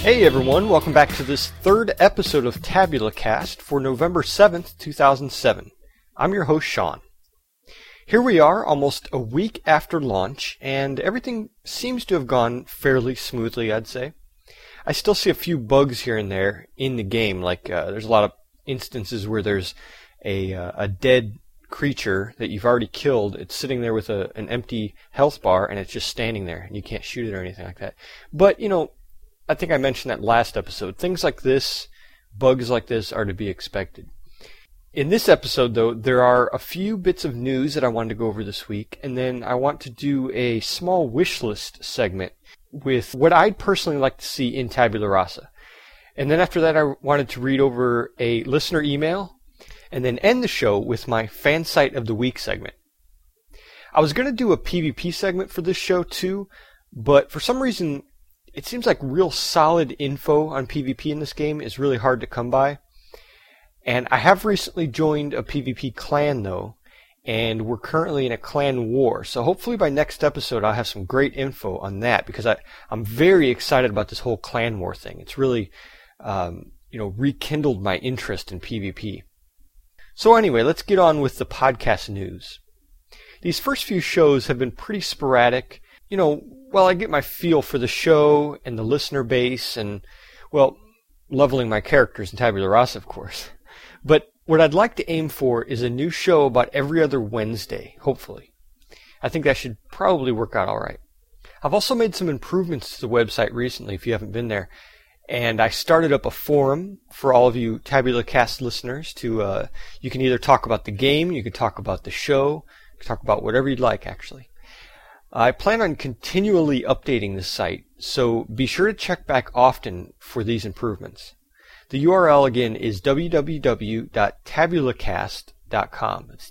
Hey everyone, welcome back to this third episode of Tabula Cast for November 7th, 2007. I'm your host, Sean. Here we are, almost a week after launch, and everything seems to have gone fairly smoothly, I'd say. I still see a few bugs here and there in the game, like there's a lot of instances where there's a dead creature that you've already killed. It's sitting there with an empty health bar, and it's just standing there, and you can't shoot it or anything like that. But, you know, I think I mentioned that last episode. Things like this, bugs like this, are to be expected. In this episode, though, there are a few bits of news that I wanted to go over this week, and then I want to do a small wish list segment with what I'd personally like to see in Tabula Rasa. And then after that, I wanted to read over a listener email, and then end the show with my Fan Site of the Week segment. I was going to do a PvP segment for this show, too, but for some reason, it seems like real solid info on PvP in this game is really hard to come by. And I have recently joined a PvP clan, though, and we're currently in a clan war. So hopefully by next episode I'll have some great info on that, because I'm very excited about this whole clan war thing. It's really rekindled my interest in PvP. So anyway, let's get on with the podcast news. These first few shows have been pretty sporadic. I get my feel for the show and the listener base and, leveling my characters in Tabula Rasa, of course. But what I'd like to aim for is a new show about every other Wednesday, hopefully. I think that should probably work out all right. I've also made some improvements to the website recently, if you haven't been there. And I started up a forum for all of you Tabula Cast listeners to, you can either talk about the game, you can talk about the show, you can talk about whatever you'd like, actually. I plan on continually updating the site, so be sure to check back often for these improvements. The URL again is www.tabulacast.com. It's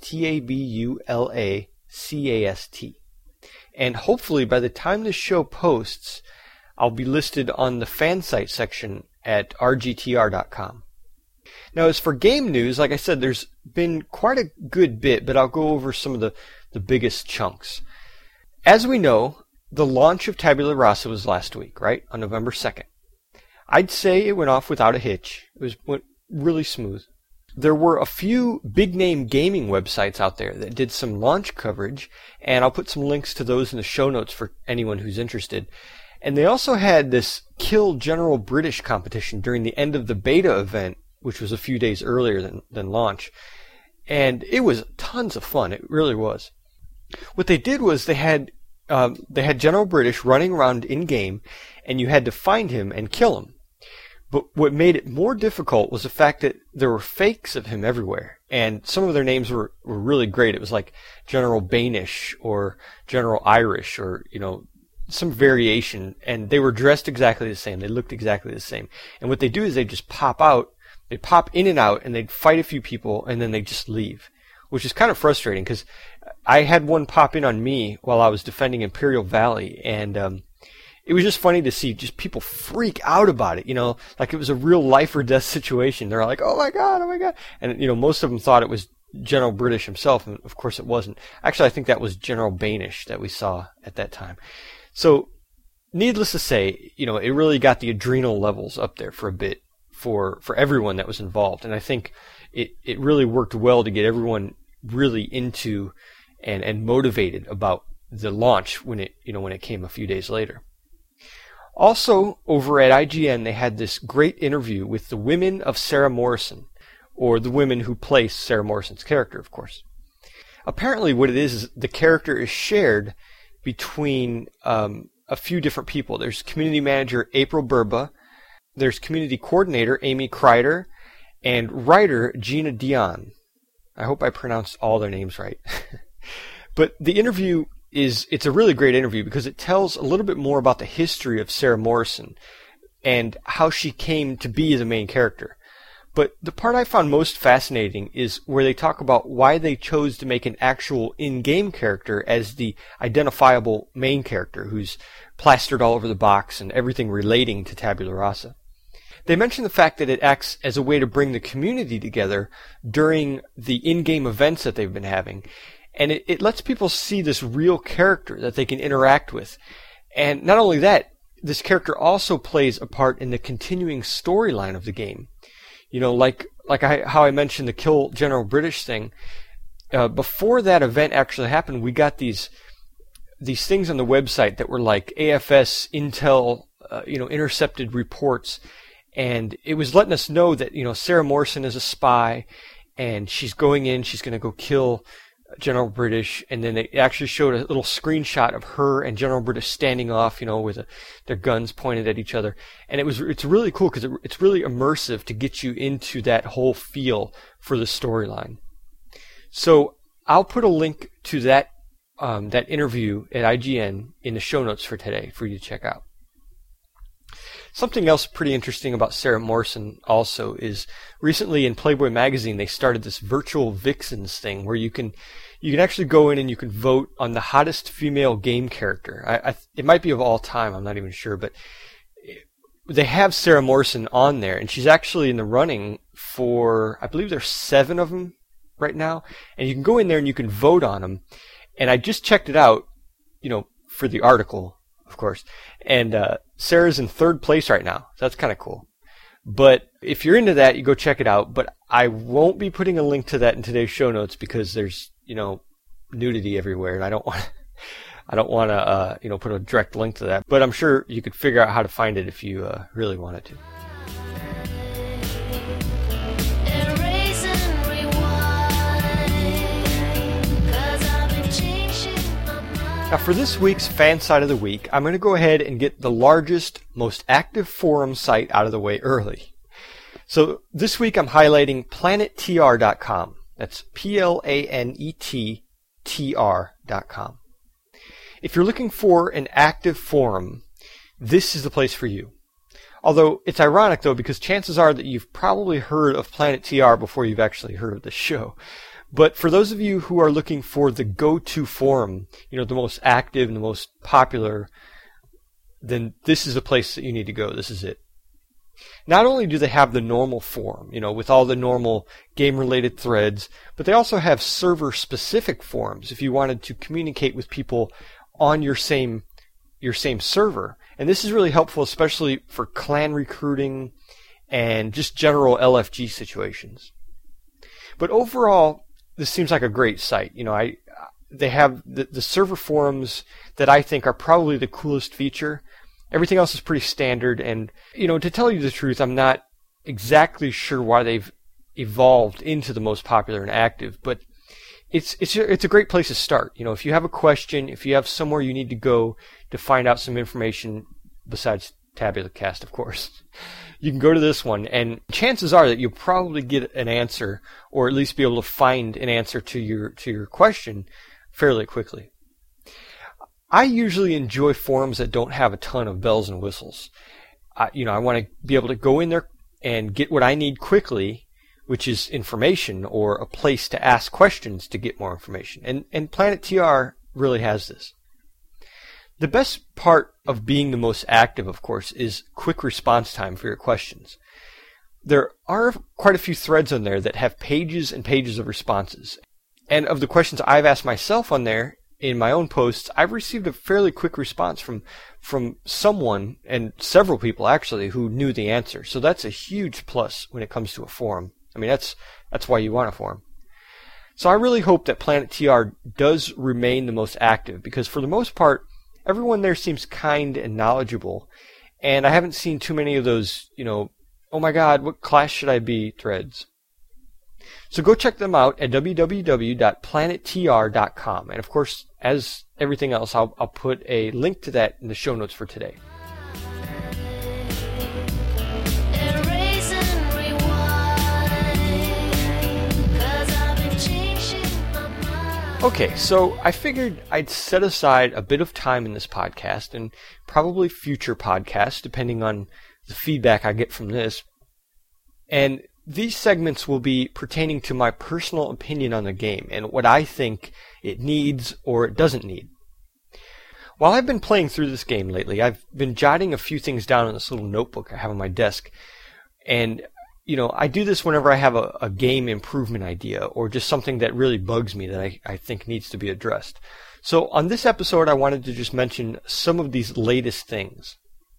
TABULACAST. And hopefully by the time this show posts, I'll be listed on the fan site section at rgtr.com. Now as for game news, like I said, there's been quite a good bit, but I'll go over some of the biggest chunks. As we know, the launch of Tabula Rasa was last week, right? On November 2nd. I'd say it went off without a hitch. Went really smooth. There were a few big-name gaming websites out there that did some launch coverage, and I'll put some links to those in the show notes for anyone who's interested. And they also had this Kill General British competition during the end of the beta event, which was a few days earlier than launch. And it was tons of fun. It really was. What they did was they had General British running around in-game, and you had to find him and kill him. But what made it more difficult was the fact that there were fakes of him everywhere, and some of their names were really great. It was like General Banish or General Irish or, some variation, and they were dressed exactly the same. They looked exactly the same. And what they do is they just pop out, they pop in and out, and they'd fight a few people, and then they'd just leave, which is kind of frustrating because I had one pop in on me while I was defending Imperial Valley, and it was just funny to see just people freak out about it, like it was a real life or death situation. They're like, oh my god. And, most of them thought it was General British himself, and of course it wasn't. Actually, I think that was General Banish that we saw at that time. So, needless to say, it really got the adrenal levels up there for a bit for everyone that was involved. And I think it really worked well to get everyone really into and motivated about the launch when it came a few days later. Also, over at IGN, they had this great interview with the women of Sarah Morrison, or the women who play Sarah Morrison's character, of course. Apparently what it is the character is shared between a few different people. There's community manager April Burba, there's community coordinator Amy Kreider, and writer Gina Dion. I hope I pronounced all their names right. But the interview it's a really great interview because it tells a little bit more about the history of Sarah Morrison and how she came to be the main character. But the part I found most fascinating is where they talk about why they chose to make an actual in-game character as the identifiable main character who's plastered all over the box and everything relating to Tabula Rasa. They mention the fact that it acts as a way to bring the community together during the in-game events that they've been having. And it lets people see this real character that they can interact with. And not only that, this character also plays a part in the continuing storyline of the game. You know, how I mentioned the Kill General British thing. Before that event actually happened, we got these things on the website that were like AFS Intel, intercepted reports, and it was letting us know that, Sarah Morrison is a spy, and she's going to go kill General British, and then they actually showed a little screenshot of her and General British standing off, with their guns pointed at each other, and it's really cool because it's really immersive to get you into that whole feel for the storyline. So I'll put a link to that interview at IGN in the show notes for today for you to check out. Something else pretty interesting about Sarah Morrison also is recently in Playboy magazine they started this virtual vixens thing where you can actually go in and you can vote on the hottest female game character. It might be of all time, I'm not even sure, but they have Sarah Morrison on there, and she's actually in the running for, I believe there's 7 of them right now, and you can go in there and you can vote on them. And I just checked it out, for the article, of course. And Sarah's in 3rd place right now. So that's kind of cool. But if you're into that, you go check it out. But I won't be putting a link to that in today's show notes because there's, nudity everywhere, and I don't want to, put a direct link to that. But I'm sure you could figure out how to find it if you really wanted to. Now for this week's Fan Site of the Week, I'm going to go ahead and get the largest, most active forum site out of the way early. So this week I'm highlighting planettr.com. That's PLANETTR.com. If you're looking for an active forum, this is the place for you. Although it's ironic though, because chances are that you've probably heard of PlanetTR before you've actually heard of the show. But for those of you who are looking for the go-to forum, the most active and the most popular, then this is the place that you need to go. This is it. Not only do they have the normal forum, with all the normal game-related threads, but they also have server-specific forums if you wanted to communicate with people on your same server. And this is really helpful, especially for clan recruiting and just general LFG situations. But overall, this seems like a great site. They have the server forums that I think are probably the coolest feature. Everything else is pretty standard, and to tell you the truth, I'm not exactly sure why they've evolved into the most popular and active, but it's a great place to start. If you have a question, if you have somewhere you need to go to find out some information besides Tabula Cast, of course, you can go to this one, and chances are that you'll probably get an answer, or at least be able to find an answer to your question fairly quickly. I usually enjoy forums that don't have a ton of bells and whistles. I want to be able to go in there and get what I need quickly, which is information or a place to ask questions to get more information. And PlanetTR really has this. The best part of being the most active, of course, is quick response time for your questions. There are quite a few threads on there that have pages and pages of responses. And of the questions I've asked myself on there in my own posts, I've received a fairly quick response from someone, and several people actually, who knew the answer. So that's a huge plus when it comes to a forum. I mean, that's why you want a forum. So I really hope that PlanetTR does remain the most active, because for the most part, everyone there seems kind and knowledgeable, and I haven't seen too many of those, oh my god, what class should I be threads. So go check them out at www.planettr.com, and of course, as everything else, I'll put a link to that in the show notes for today. Okay, so I figured I'd set aside a bit of time in this podcast, and probably future podcasts, depending on the feedback I get from this. And these segments will be pertaining to my personal opinion on the game, and what I think it needs or it doesn't need. While I've been playing through this game lately, I've been jotting a few things down in this little notebook I have on my desk. And I do this whenever I have a game improvement idea or just something that really bugs me that I think needs to be addressed. So on this episode, I wanted to just mention some of these latest things.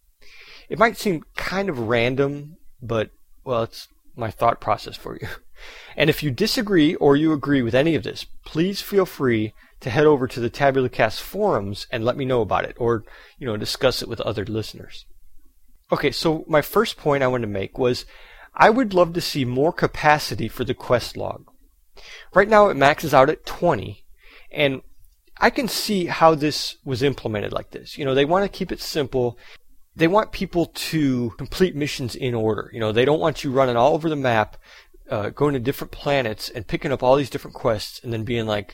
It might seem kind of random, but, well, it's my thought process for you. And if you disagree or you agree with any of this, please feel free to head over to the TabulaCast forums and let me know about it, or, discuss it with other listeners. Okay, so my first point I wanted to make was I would love to see more capacity for the quest log. Right now it maxes out at 20, and I can see how this was implemented like this. They want to keep it simple. They want people to complete missions in order. They don't want you running all over the map, going to different planets and picking up all these different quests and then being like,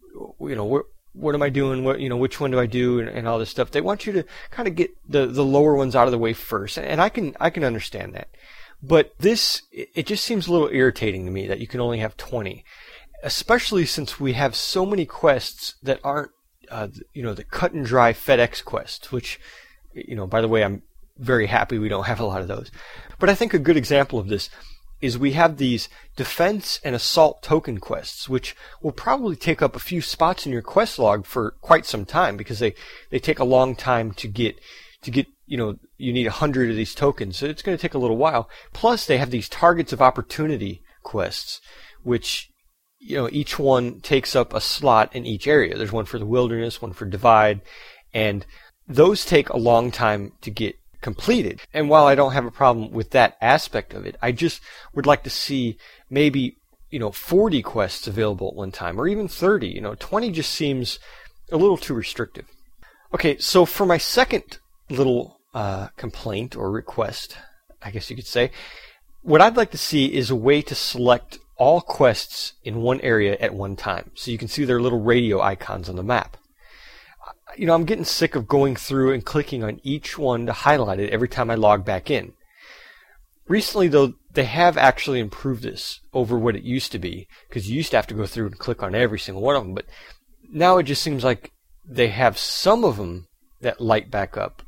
what am I doing? Which one do I do? And all this stuff. They want you to kind of get the lower ones out of the way first. And I can understand that. But it just seems a little irritating to me that you can only have 20. Especially since we have so many quests that aren't, the cut and dry FedEx quests, which, by the way, I'm very happy we don't have a lot of those. But I think a good example of this is we have these defense and assault token quests, which will probably take up a few spots in your quest log for quite some time because they take a long time to get, you need 100 of these tokens, so it's going to take a little while. Plus, they have these targets of opportunity quests, which, each one takes up a slot in each area. There's one for the wilderness, one for Divide, and those take a long time to get completed. And while I don't have a problem with that aspect of it, I just would like to see maybe, 40 quests available at one time, or even 30. 20 just seems a little too restrictive. Okay, so for my second little complaint or request, I guess you could say, what I'd like to see is a way to select all quests in one area at one time, so you can see their little radio icons on the map. I'm getting sick of going through and clicking on each one to highlight it every time I log back in. Recently, though, they have actually improved this over what it used to be, because you used to have to go through and click on every single one of them, but now it just seems like they have some of them that light back up.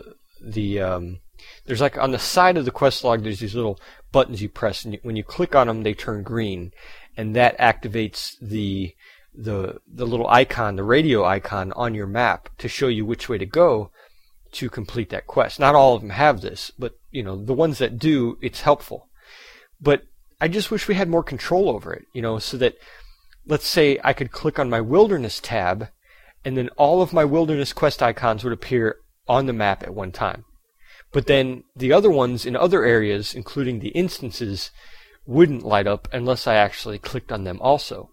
There's like on the side of the quest log, there's these little buttons you press, and when you click on them, they turn green, and that activates the little icon, the radio icon on your map to show you which way to go to complete that quest. Not all of them have this, but the ones that do, it's helpful. But I just wish we had more control over it, so that, let's say I could click on my wilderness tab, and then all of my wilderness quest icons would appear on the map at one time. But then the other ones in other areas, including the instances, wouldn't light up unless I actually clicked on them also.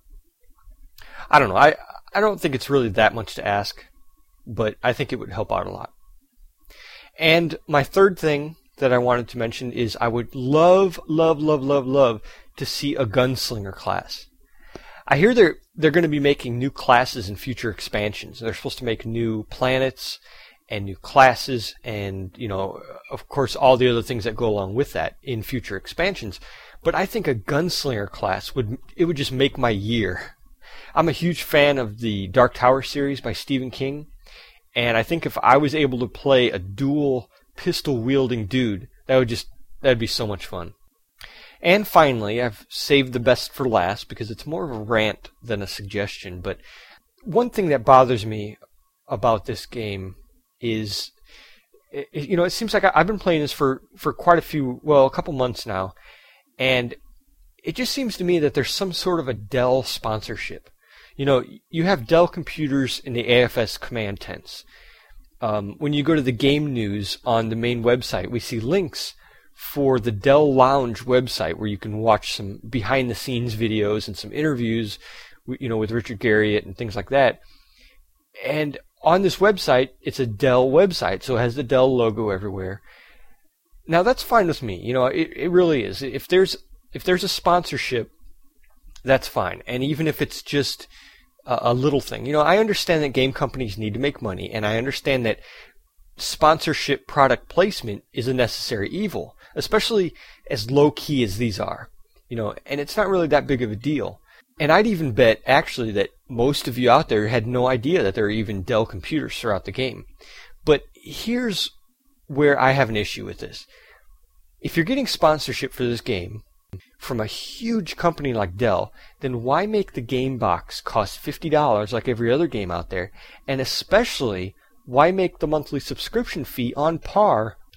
I don't know. I don't think it's really that much to ask, but I think it would help out a lot. And my third thing that I wanted to mention is I would love to see a gunslinger class. I hear they're going to be making new classes in future expansions. They're supposed to make new planets and new classes and, of course, all the other things that go along with that in future expansions. But I think a gunslinger class would just make my year. I'm a huge fan of the Dark Tower series by Stephen King, and I think if I was able to play a dual pistol-wielding dude, that'd be so much fun. And finally, I've saved the best for last because it's more of a rant than a suggestion, but one thing that bothers me about this game is, it seems like I've been playing this for quite a couple months now, and it just seems to me that there's some sort of a Dell sponsorship. You have Dell computers in the AFS command tents. When you go to the game news on the main website, we see links for the Dell Lounge website where you can watch some behind-the-scenes videos and some interviews, with Richard Garriott and things like that. And on this website, it's a Dell website, so it has the Dell logo everywhere. Now that's fine with me. It really is. If there's a sponsorship, that's fine. And even if it's just a little thing. I understand that game companies need to make money, and I understand that sponsorship product placement is a necessary evil, especially as low-key as these are. And it's not really that big of a deal. And I'd even bet, actually, that most of you out there had no idea that there are even Dell computers throughout the game. But here's where I have an issue with this. If you're getting sponsorship for this game from a huge company like Dell, then why make the game box cost $50 like every other game out there? And especially, why make the monthly subscription fee on par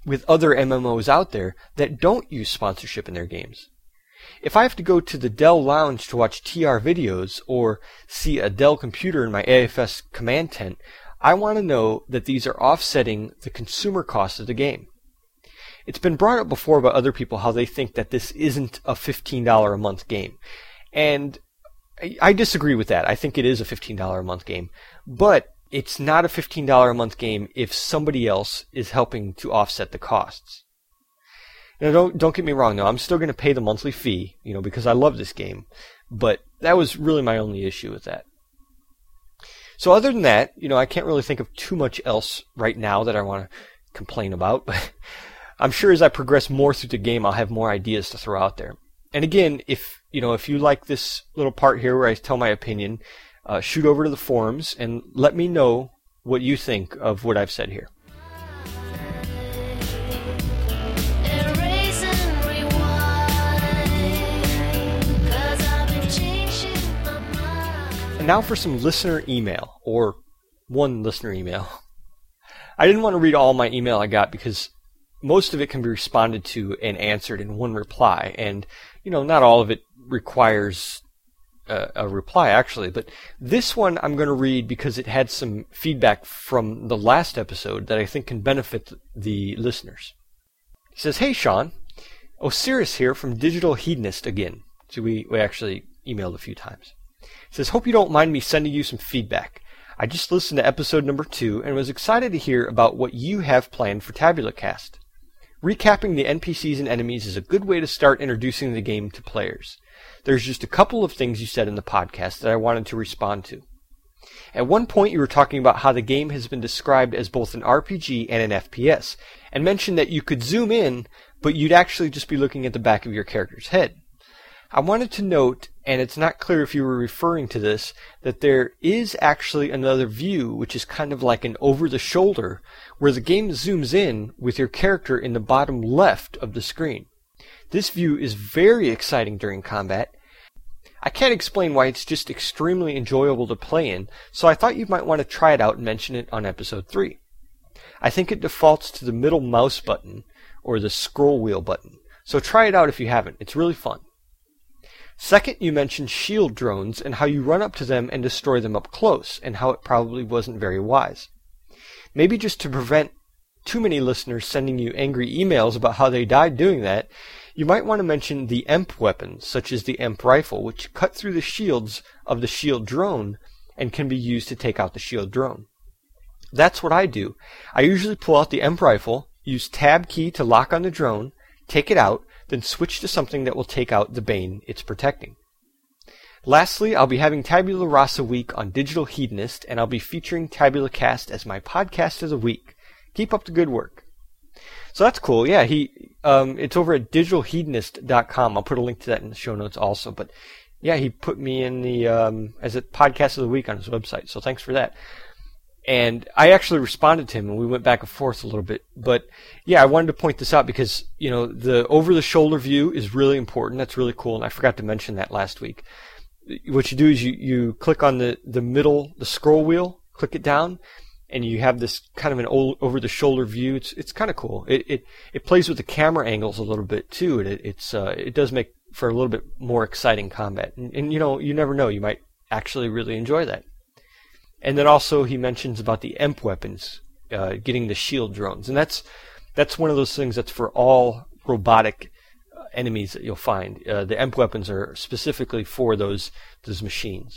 with other MMOs out there that don't use sponsorship in their games. If I have to go to the Dell Lounge to watch TR videos or see a Dell computer in my AFS command tent, I want to know that these are offsetting the consumer cost of the game. It's been brought up before by other people how they think that this isn't a $15 a month game. And I disagree with that. I think it is a $15 a month game. But it's not a $15 a month game if somebody else is helping to offset the costs. Now, don't get me wrong, though. I'm still going to pay the monthly fee, because I love this game. But that was really my only issue with that. So other than that, I can't really think of too much else right now that I want to complain about. But I'm sure as I progress more through the game, I'll have more ideas to throw out there. And again, if you like this little part here where I tell my opinion, shoot over to the forums and let me know what you think of what I've said here. And now for some listener email, or one listener email. I didn't want to read all my email I got because most of it can be responded to and answered in one reply. And, not all of it requires a reply, actually. But this one I'm going to read because it had some feedback from the last episode that I think can benefit the listeners. He says, "Hey, Sean. Osiris here from Digital Hedonist again." So we actually emailed a few times. He says, "Hope you don't mind me sending you some feedback. I just listened to episode number 2 and was excited to hear about what you have planned for TabulaCast. Recapping the NPCs and enemies is a good way to start introducing the game to players. There's just a couple of things you said in the podcast that I wanted to respond to. At one point you were talking about how the game has been described as both an RPG and an FPS, and mentioned that you could zoom in, but you'd actually just be looking at the back of your character's head. I wanted to note, and it's not clear if you were referring to this, that there is actually another view which is kind of like an over-the-shoulder, where the game zooms in with your character in the bottom left of the screen. This view is very exciting during combat. I can't explain why it's just extremely enjoyable to play in, so I thought you might want to try it out and mention it on episode 3. I think it defaults to the middle mouse button, or the scroll wheel button, so try it out if you haven't. It's really fun. Second, you mentioned shield drones and how you run up to them and destroy them up close, and how it probably wasn't very wise. Maybe just to prevent too many listeners sending you angry emails about how they died doing that, you might want to mention the EMP weapons, such as the EMP rifle, which cut through the shields of the shield drone and can be used to take out the shield drone. That's what I do. I usually pull out the EMP rifle, use Tab key to lock on the drone, take it out, then switch to something that will take out the Bane it's protecting. Lastly, I'll be having Tabula Rasa Week on Digital Hedonist, and I'll be featuring TabulaCast as my podcast of the week. Keep up the good work." So that's cool. Yeah, it's over at digitalhedonist.com. I'll put a link to that in the show notes also. But yeah, he put me in the as a podcast of the week on his website. So thanks for that. And I actually responded to him, and we went back and forth a little bit. But yeah, I wanted to point this out because, the over-the-shoulder view is really important. That's really cool, and I forgot to mention that last week. What you do is you click on the middle, the scroll wheel, click it down, and you have this kind of an over-the-shoulder view. It's kind of cool. It plays with the camera angles a little bit too, and it does make for a little bit more exciting combat. And you never know, you might actually really enjoy that. And then also he mentions about the EMP weapons, getting the shield drones. And that's one of those things that's for all robotic enemies that you'll find. The EMP weapons are specifically for those machines.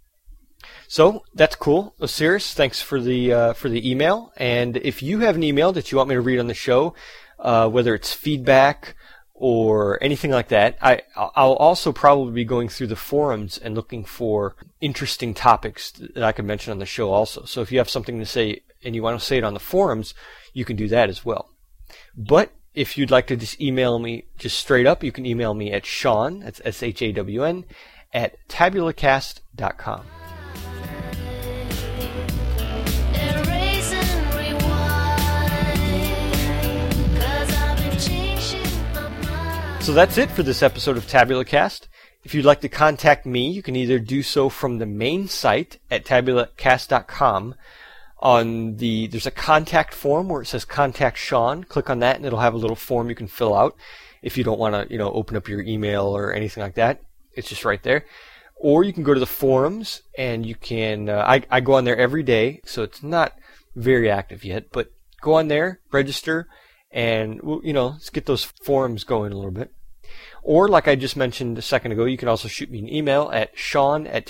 So that's cool. Osiris, thanks for the email. And if you have an email that you want me to read on the show, whether it's feedback or anything like that, I'll also probably be going through the forums and looking for interesting topics that I can mention on the show also. So if you have something to say and you want to say it on the forums, you can do that as well. But if you'd like to just email me just straight up, you can email me at Shawn, that's SHAWN, at tabulacast.com. So that's it for this episode of TabulaCast. If you'd like to contact me, you can either do so from the main site at tabulacast.com. there's a contact form where it says Contact Sean. Click on that and it'll have a little form you can fill out if you don't want to, open up your email or anything like that. It's just right there. Or you can go to the forums and you can, I go on there every day, so it's not very active yet, but go on there, register, and let's get those forums going a little bit. Or like I just mentioned a second ago, you can also shoot me an email at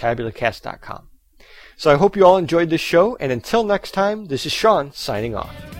sean@tabulacast.com. So I hope you all enjoyed this show, and until next time, this is Sean signing off.